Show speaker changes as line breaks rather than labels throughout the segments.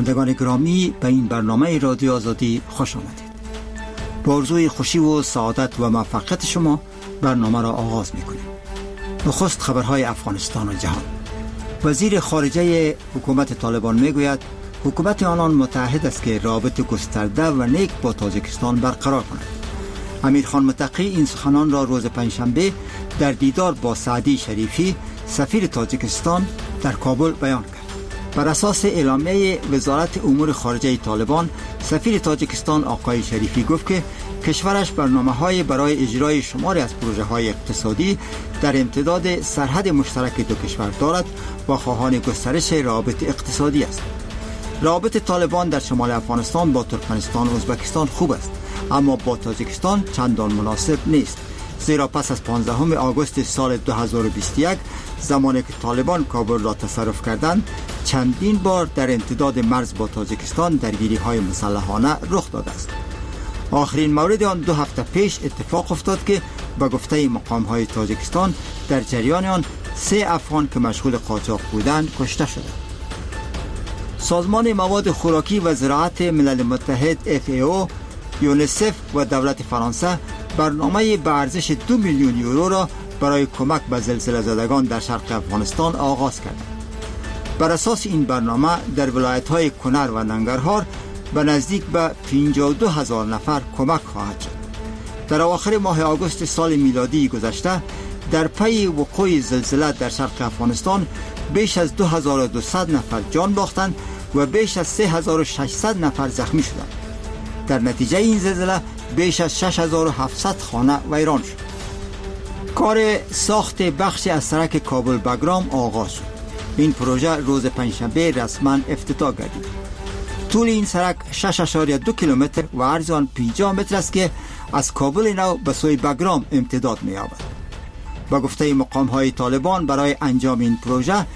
شنوندگان گرامی، به این برنامه رادیو آزادی خوش آمدید. با آرزوی خوشی و سعادت و موفقیت شما برنامه را آغاز می‌کنیم. نخست خبرهای افغانستان و جهان. وزیر خارجه حکومت طالبان میگوید حکومت آنان متعهد است که رابطه گسترده و نیک با تاجیکستان برقرار کند. امیرخان متقی این سخنان را روز پنجشنبه در دیدار با سعدی شریفی سفیر تاجیکستان در کابل بیان کرد. بر اساس اعلامیه وزارت امور خارجه طالبان، سفیر تاجیکستان آقای شریفی گفت که کشورش برنامه‌های برای اجرای شماری از پروژه‌های اقتصادی در امتداد سرحد مشترک دو کشور دارد و خواهان گسترش روابط اقتصادی است. روابط طالبان در شمال افغانستان با ترکمنستان و ازبکستان خوب است، اما با تاجیکستان چندان مناسب نیست، زیرا پس از 15 آگوست سال 2021 زمانی که طالبان کابل را تصرف کردند، چندین بار در امتداد مرز با تاجیکستان درگیری‌های مسلحانه رخ داده است. آخرین مورد آن 2 هفته پیش اتفاق افتاد که به گفته مقام‌های تاجیکستان در جریان آن 3 افغان که مشغول قاچاق بودند کشته شدند. سازمان مواد خوراکی و زراعت ملل متحد FAO، یونیسف و دولت فرانسه برنامه به ارزش 2 میلیون یورو را برای کمک به زلزله زدگان در شرق افغانستان آغاز کردند. بر اساس این برنامه در ولایت‌های کنر و ننگرهار به نزدیک به 52,000 نفر کمک خواهد شد. در اواخر ماه آگوست سال میلادی گذشته در پی وقوع زلزله در شرق افغانستان بیش از 2200 نفر جان باختند و بیش از 3600 نفر زخمی شدند. در نتیجه این زلزله بیش از 6700 خانه ویران شد. کار ساخت بخش از سرک کابل بگرام آغاز شد. این پروژه روز پنجشنبه رسما افتتاح گردید. طول این سرک 6.2 کیلومتر و عرض آن 50 متر است که از کابل نو به سوی بگرام امتداد می‌یابد. با گفته مقام‌های طالبان برای انجام این پروژه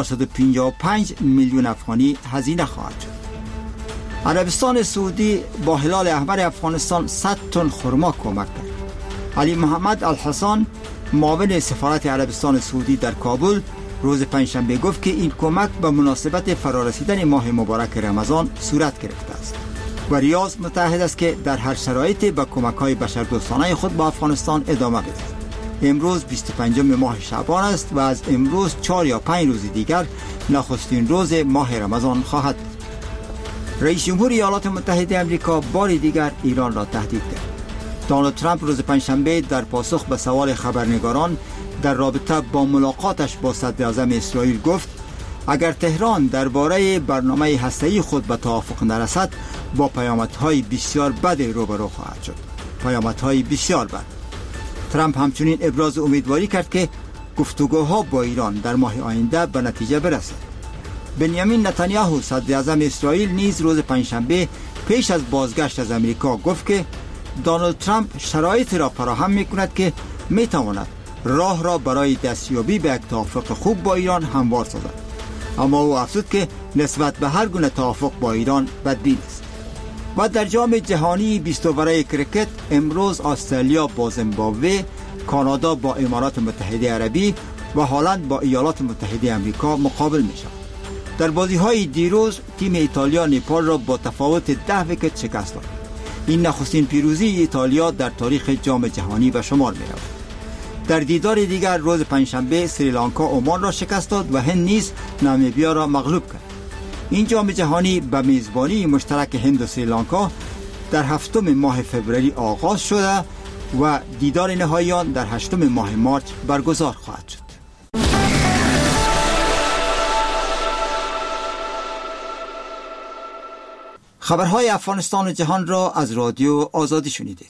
455 میلیون افغانی هزینه خواهد شد. عربستان سعودی با هلال احمر افغانستان 100 تن خرما کمک کرد. علی محمد الحسن، معاون سفارت عربستان سعودی در کابل، روز پنجشنبه گفت که این کمک به مناسبت فرارسیدن ماه مبارک رمضان صورت گرفته است و ریاض متعهد است که در هر شرایطی به کمک‌های بشردوستانه خود با افغانستان ادامه بدهد. امروز 25 ماه شعبان است و از امروز 4 یا 5 روز دیگر نخستین روز ماه رمضان خواهد بود. رئیس جمهور ایالات متحده آمریکا بار دیگر ایران را تهدید کرد. دونالد ترامپ روز پنجشنبه در پاسخ به سوال خبرنگاران در رابطه با ملاقاتش با صدراعظم اسرائیل گفت اگر تهران درباره برنامه هسته‌ای خود به توافق نرسد با پیامدهای بسیار بد روبرو خواهد شد. پیامدهای بسیار بد. ترامپ همچنین ابراز امیدواری کرد که گفتگوها با ایران در ماه آینده به نتیجه برسد. بنیامین نتانیاهو صدراعظم اسرائیل نیز روز پنجشنبه پیش از بازگشت از امریکا گفت که دونالد ترامپ شرایط را فراهم می‌کند که می‌تواند راه را برای دستیابی به یک توافق خوب با ایران هموار سازد. اما او افزود که نسبت به هر گونه توافق با ایران بدبین است. و در جام جهانی 20 اوره کرکت امروز استرالیا با زیمبابوه، کانادا با امارات متحده عربی و هلند با ایالات متحده آمریکا مقابل می‌شوند. در بازی‌های دیروز تیم ایتالیا نپال را با تفاوت 10 ویکت شکست داد. این نخستین پیروزی ایتالیا در تاریخ جام جهانی به شمار می‌رود. در دیدار دیگر روز پنجشنبه سریلانکا عمان را شکست داد و هند نیز نامیبیا را مغلوب کرد. این جام جهانی به میزبانی مشترک هند و سریلانکا در 7 ماه فوریه آغاز شده و دیدار نهایی آن در 8 ماه مارس برگزار خواهد شد. خبرهای افغانستان و جهان را از رادیو آزادی شنیدید.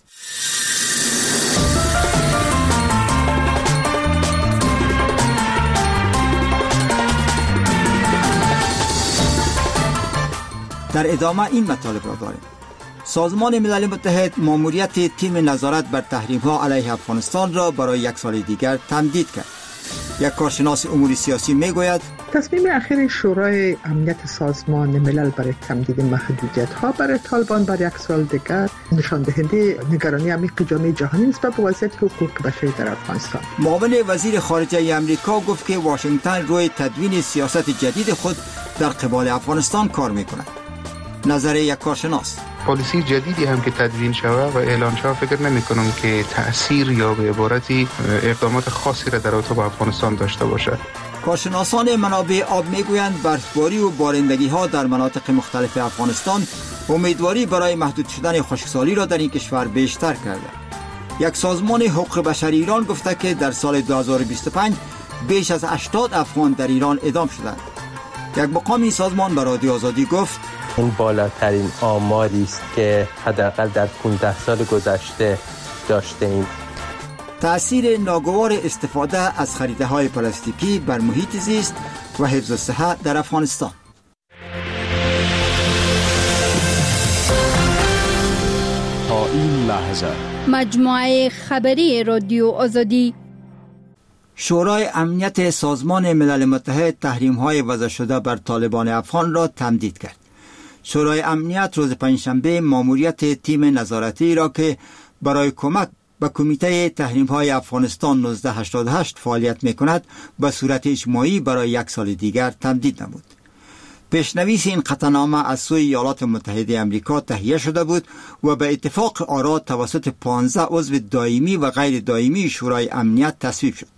در ادامه این مطالب را داریم. سازمان ملل متحد ماموریت تیم نظارت بر تحریم‌ها علیه افغانستان را برای 1 سال دیگر تمدید کرد. یک کارشناس امور سیاسی میگوید
تصمیم اخیر شورای امنیت سازمان ملل برای تمدید محدودیت‌ها برای طالبان برای 1 سال دیگر نشان دهنده نگرانی عمیق جامعه جهانی نسبت به وضعیت حقوق بشری در افغانستان.
معاون وزیر خارجه آمریکا گفت که واشنگتن روی تدوین سیاست جدید خود در قبال افغانستان کار می‌کند. نظر یک کارشناس:
پالیسی جدیدی هم که تدوین شود و اعلان شود فکر نمی کنم که تأثیر یا به عبارتی اقدامات خاصی را در رابطه با افغانستان داشته باشد.
کارشناسان منابع آب میگویند برفباری و بارندگی ها در مناطق مختلف افغانستان امیدواری برای محدود شدن خشکسالی را در این کشور بیشتر کرده. یک سازمان حقوق بشر ایران گفته که در سال 2025 بیش از 80 افغان در ایران اعدام شدند. یک مقام این سازمان به رادیو آزادی گفت:
این بالاترین آماری است که حداقل در 15 سال گذشته داشته ایم.
تأثیر ناگوار استفاده از خریده‌های پلاستیکی بر محیط زیست و حفظ صحت در افغانستان.
تا این لحظه
مجموعه خبری رادیو آزادی.
شورای امنیت سازمان ملل متحد تحریم‌های وضع شده بر طالبان افغان را تمدید کرد. شورای امنیت روز پنجشنبه ماموریت تیم نظارتی را که برای کمک به کمیته تحریم‌های افغانستان 1988 فعالیت می‌کند به صورت اجماعی برای 1 سال دیگر تمدید نمود. پیشنویس این قطعنامه از سوی ایالات متحده آمریکا تهیه شده بود و به اتفاق آرا توسط 15 عضو دائمی و غیر دائمی شورای امنیت تصویب شد.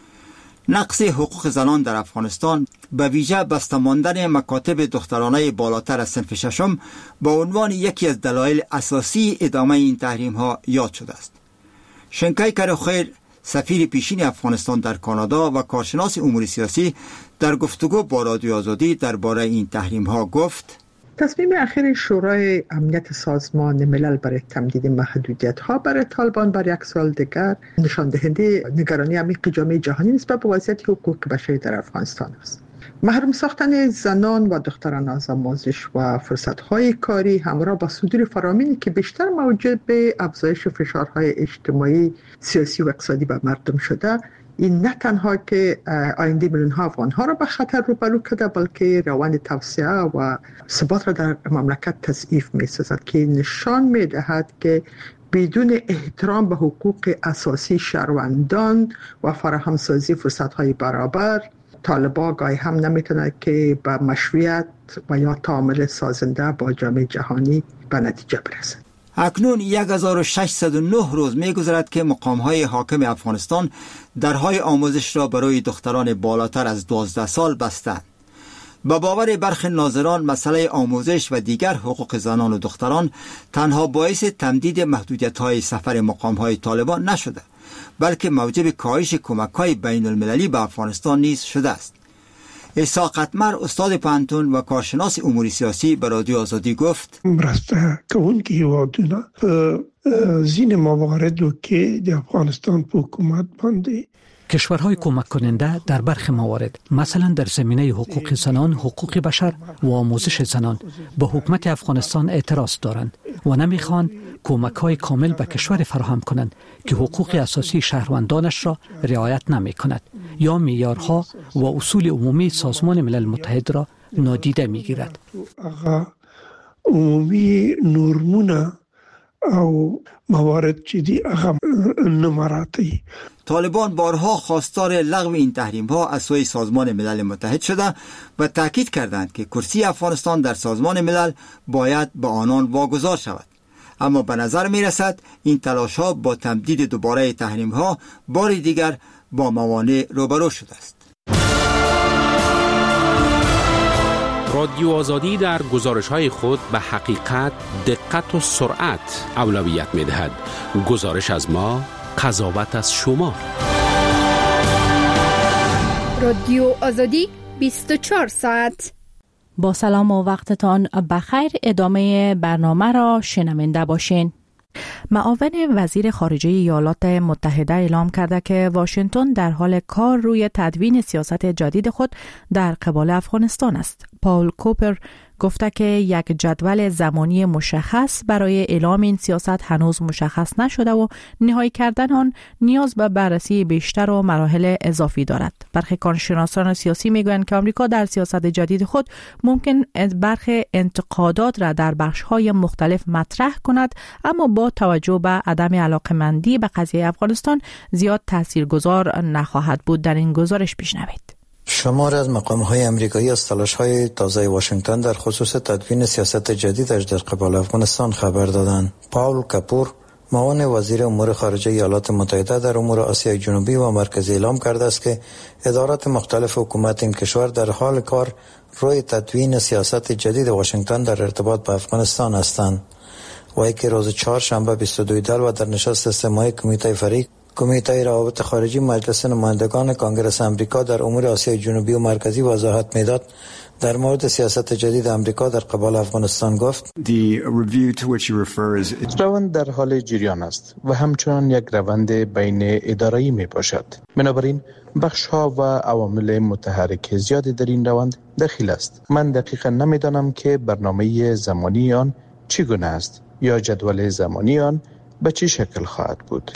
نقض حقوق زنان در افغانستان به ویژه بسته ماندن مکاتب دخترانه بالاتر از صنف ششم به عنوان یکی از دلایل اساسی ادامه این تحریم‌ها یاد شده است. شنکای کرخیر، سفیر پیشین افغانستان در کانادا و کارشناس امور سیاسی، در گفتگو با رادیو آزادی درباره این تحریم‌ها گفت:
تصمیم اخیر شورای امنیت سازمان ملل برای تمدید محدودیت‌ها برای طالبان برای 1 سال دیگر نشان دهنده نگرانی عمیق جامعه جهانی نسبت به وضعیت حقوق بشری در افغانستان است. محروم ساختن زنان و دختران از آموزش و فرصت‌های کاری همراه با صدور فرامینی که بیشتر موجب افزایش فشارهای اجتماعی، سیاسی و اقتصادی بر مردم شده، این نه تنها که آینده میلیون‌ها افغان‌ها را به خطر روبرو کرده، بلکه روند توسعه و ثبات را در مملکت تضعیف می‌سازد که نشان می‌دهد که بدون احترام به حقوق اساسی شهروندان و فراهمسازی فرصت‌های برابر، طالبان گاهی هم نمی‌تونه که به مشروعیت و یا تعامل سازنده با جامعه جهانی به نتیجه برسد.
اکنون 1609 روز می‌گذرد که مقام‌های حاکم افغانستان درهای آموزش را برای دختران بالاتر از 12 سال بستند. به باور برخی ناظران مسئله آموزش و دیگر حقوق زنان و دختران تنها باعث تمدید محدودیت‌های سفر مقام‌های طالبان نشده، بلکه موجب کاهش کمک‌های بین المللی به افغانستان نیز شده است. عیسی قطمر، استاد پانتون و کارشناس امور سیاسی، به رادیو آزادی گفت:
مرسته کونکي هیوادونه زین مواردو که در افغانستان په حکومت باندې
کشورهای کمک کننده در برخی موارد، مثلا در زمینه حقوق زنان، حقوق بشر و آموزش زنان، به حکومت افغانستان اعتراض دارند و نمیخوان کمک‌های کامل به کشور فراهم کنند که حقوق اساسی شهروندانش را رعایت نمی کند یا معیارها و اصول عمومی سازمان ملل متحد را نادیده می گیرد.
عمومی نورمونه او موارد چیدی اغم نمراتی.
طالبان بارها خواستار لغو این تحریم‌ها از سوی سازمان ملل متحد شده و تاکید کردند که کرسی افغانستان در سازمان ملل باید به آنان واگذار شود. اما به نظر می رسد این تلاش‌ها با تمدید دوباره تحریم‌ها بار دیگر با موانع روبرو شده است.
رادیو آزادی در گزارش‌های خود به حقیقت، دقت و سرعت اولویت می‌دهد. گزارش از ما، قضاوت از شما.
رادیو آزادی 24 ساعت.
با سلام و وقتتان بخیر. ادامه برنامه را شنونده باشین. معاون وزیر خارجه ایالات متحده اعلام کرده که واشنگتن در حال کار روی تدوین سیاست جدید خود در قبال افغانستان است. پاول کوپر گفته که یک جدول زمانی مشخص برای اعلام این سیاست هنوز مشخص نشده و نهایی کردن آن نیاز به بررسی بیشتر و مراحل اضافی دارد. برخی کارشناسان سیاسی میگویند که آمریکا در سیاست جدید خود ممکن برخی انتقادات را در بخش‌های مختلف مطرح کند، اما با توجه به عدم علاقه‌مندی به قضیه افغانستان زیاد تاثیرگذار نخواهد بود. در این گزارش بشنوید.
شماری از مقام‌های آمریکایی از تلاش‌های تازه واشنگتن در خصوص تدوین سیاست جدیدش در قبال افغانستان خبر دادند. پاول کاپور معاون وزیر امور خارجه ایالات متحده در امور آسیای جنوبی و مرکزی اعلام کرده است که ادارات مختلف حکومت این کشور در حال کار روی تدوین سیاست جدید واشنگتن در ارتباط با افغانستان هستند. و که روز چهارشنبه 22 دل و در نشست سه‌ماهه کمیته فرعی کمیته روابط خارجی مجلس نمایندگان کنگره آمریکا در امور آسیای جنوبی و مرکزی وضاحت میداد در مورد سیاست جدید آمریکا در قبال افغانستان گفت
روند در حال جریان است و همچنان یک روند بین اداره‌ای می باشد. بنابراین بخش‌ها و عوامل متحرک زیادی در این روند دخیل است. من دقیقاً نمی‌دانم که برنامه زمانی آن چگونه است یا جدول زمانی آن به چه شکل خواهد بود.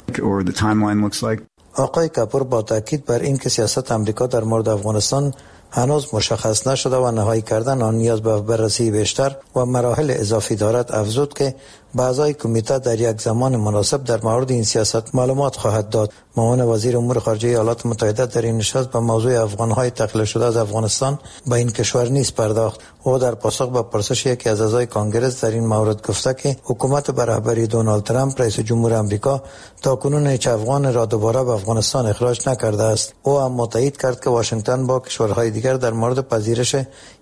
آقای کاپور با تاکید بر اینکه سیاست آمریکا در مورد افغانستان هنوز مشخص نشده و نهایی کردن آن نیاز به بررسی بیشتر و مراحل اضافی دارد، افزود که اعضای کمیته در یک زمان مناسب در مورد این سیاست معلومات خواهد داد. معاون وزیر امور خارجه ایالات متحده در این نشست به موضوع افغان‌های تخلیه شده از افغانستان به این کشور نیز پرداخت. او در پاسخ به پرسش یکی از اعضای کانگرس در این مورد گفته که حکومت به رهبری دونالد ترامپ رئیس جمهور آمریکا تاکنون هیچ افغان را دوباره به افغانستان اخراج نکرده است. او هم تایید کرد که واشنگتن با کشورهای دیگر در مورد پذیرش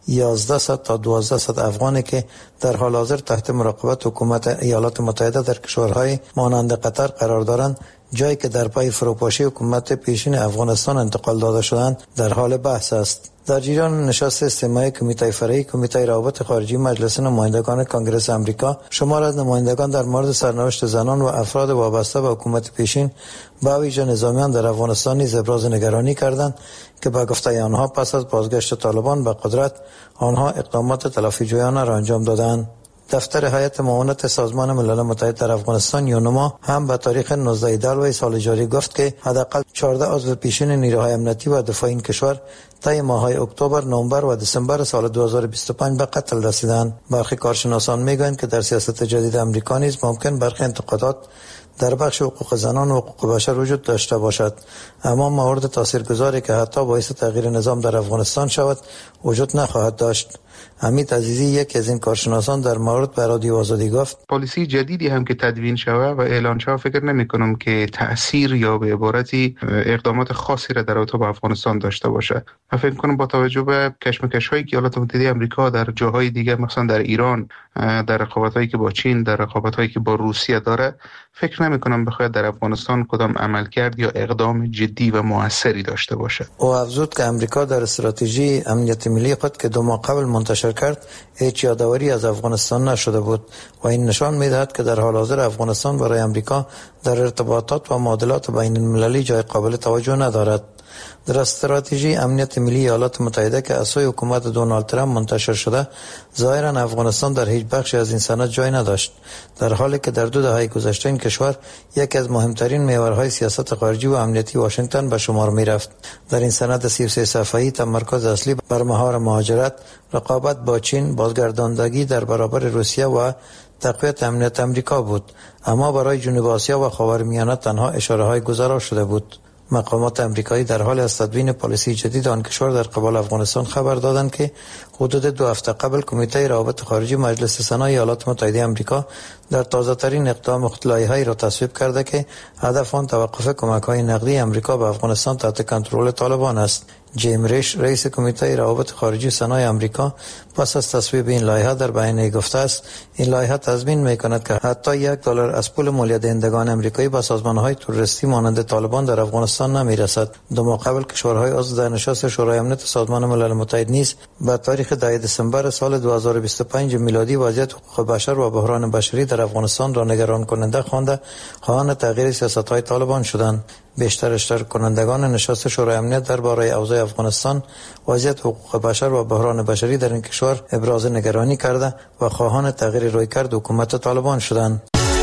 1100 تا 1200 افغانی که در حال حاضر تحت مراقبت حکومت ایالات متحده در کشورهای مانند قطر قرار دارند، جایی که در پای فروپاشی حکومت پیشین افغانستان انتقال داده شدند، در حال بحث است. در جریان نشست استماعی کمیته فرعی کمیته روابط خارجی مجلس نمایندگان کنگره آمریکا، شمار از نمایندگان در مورد سرنوشت زنان و افراد وابسته به حکومت پیشین به ویژه نظامیان در افغانستان نیز ابراز نگرانی کردند که به گفته آنها پس از بازگشت طالبان به قدرت آنها اقدامات تلافی‌جویانه را انجام دادند. دفتر هیئت معاونت سازمان ملل متحد در افغانستان یونما هم به تاریخ 19 دلو سال جاری گفت که حداقل 14 عضو پیشین نیروهای امنیتی و دفاعی این کشور طی ماه‌های اکتبر، نوامبر و دسامبر سال 2025 به قتل رسیدند. برخی کارشناسان میگویند که در سیاست جدید آمریکا نیز ممکن برخی انتقادات در بخش حقوق زنان و حقوق بشر وجود داشته باشد، اما موارد تاثیرگذاری که حتی باعث تغییر نظام در افغانستان شود وجود نخواهد داشت. حمید عزیزی یکی از این کارشناسان در مورد به رادیو آزادی گفت
پالیسی جدیدی هم که تدوین شود و اعلان شود فکر نمی کنم که تأثیر یا به عبارتی اقدامات خاصی را در رابطه با افغانستان داشته باشه. من فکر کنم با توجه به کشمکش هایی که ایالات متحده آمریکا در جاهای دیگه مثلا در ایران، در رقابت هایی که با چین، در رقابت هایی که با روسیه داره، فکر نمی کنم بخواد در افغانستان کدام عملکرد یا اقدام جدی و موثری داشته باشه.
او افزود که آمریکا در استراتژی امنیت ملی خود که 2 ماه قبل منتشر کرد هیچ یادآوری از افغانستان نشده بود و این نشان می‌دهد که در حال حاضر افغانستان برای آمریکا در ارتباطات و معادلات بین المللی جای قابل توجه ندارد. در استراتژی امنیت ملی ایالات متحده که از سوی حکومت دونالد ترامپ منتشر شده، ظاهرا افغانستان در هیچ بخشی از این سند جای نداشت، در حالی که در 2 دهه گذشته این کشور یکی از مهمترین محورهای سیاست خارجی و امنیتی واشنگتن به شمار می‌رفت. در این سند 33 صفحه‌ای تمرکز اصلی بر محور مهاجرت، رقابت با چین، بازگرداندگی در برابر روسیه و تقویت امنیت آمریکا بود، اما برای جنوب آسیا و خاورمیانه تنها اشاره‌های گزارش شده بود. مقامات امریکایی در حال از تدوین پالیسی جدید آن کشور در قبال افغانستان خبر دادند که حدود 2 هفته قبل کمیته روابط خارجی مجلس سنای ایالات متحده آمریکا در تازه‌ترین اقدام اختلاعی را تصویب کرده که هدف آن توقف کمک‌های نقدی آمریکا به افغانستان تحت کنترل طالبان است. جیم ریش رئیس کمیته روابط خارجی سنای آمریکا پس از تصویب این لایحه در بیانیه گفته است این لایحه تضمین می‌کند که حتی $1 از پول مالیات دهندگان آمریکایی به سازمان‌های تروریستی مانند طالبان در افغانستان نمی‌رسد. 2 ماه قبل کشورهای عضو در نشست شورای امنیت سازمان ملل متحد نیز به تاریخ 10 دسامبر سال 2025 میلادی وضعیت حقوق بشر و بحران بشری در افغانستان را نگران کننده خوانده خواهان تغییر سیاست‌های طالبان شدند. بیشتر اشتراک کنندگان نشست شورای امنیت درباره اوضاع افغانستان، وضعیت حقوق بشر و بحران بشری در این کشور ابراز نگرانی کرده و خواهان تغییر رویکرد حکومت طالبان شدند.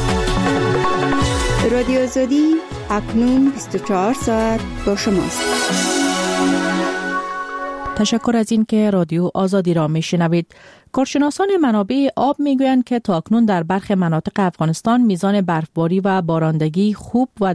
رادیو آزادی اکنون 24 ساعت با شماست.
تشکر از این که رادیو آزادی را میشنوید. کارشناسان منابع آب میگویند که تاکنون در برخی مناطق افغانستان میزان برفباری و بارندگی خوب و